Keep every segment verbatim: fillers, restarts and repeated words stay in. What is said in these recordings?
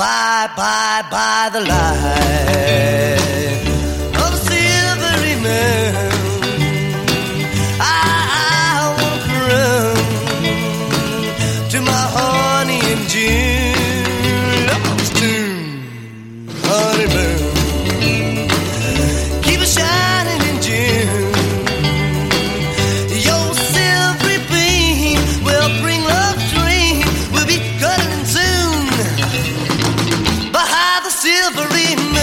By, by, by the light of a silvery moon, I, I wanna run to my honey in June. Lost tune, honeymoon, keep it shining in June. Your silvery beam will bring love's dream. We'll be cuddling soon behind the silvery moon.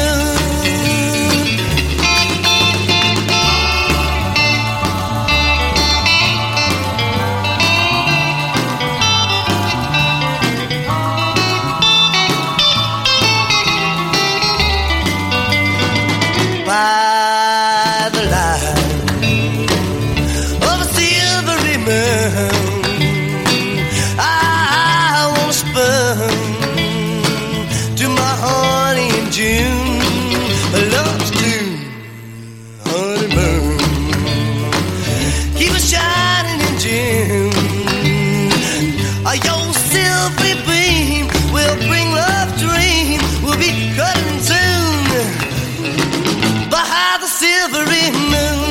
By the light of a silvery moon, I, I wanna spun to my honey in June. Love's tune, honeymoon, keep it shining in June. Uh, your silvery beam will bring love dream. We'll be cutting soon behind the silvery moon.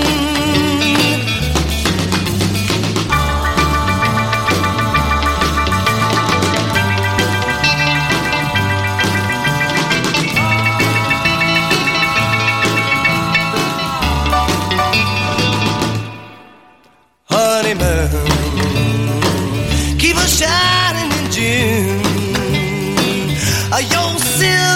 Honeymoon, keep on shining in June. Uh, your silver